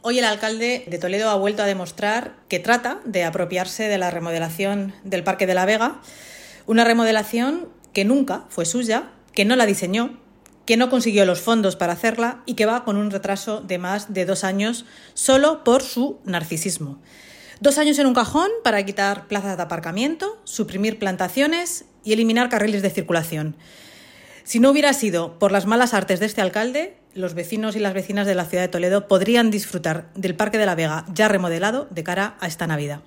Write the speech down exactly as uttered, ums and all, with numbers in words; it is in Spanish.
Hoy el alcalde de Toledo ha vuelto a demostrar que trata de apropiarse de la remodelación del Parque de la Vega, una remodelación que nunca fue suya, que no la diseñó, que no consiguió los fondos para hacerla y que va con un retraso de más de dos años solo por su narcisismo. Dos años en un cajón para quitar plazas de aparcamiento, suprimir plantaciones y eliminar carriles de circulación. Si no hubiera sido por las malas artes de este alcalde, los vecinos y las vecinas de la ciudad de Toledo podrían disfrutar del Parque de la Vega ya remodelado de cara a esta Navidad.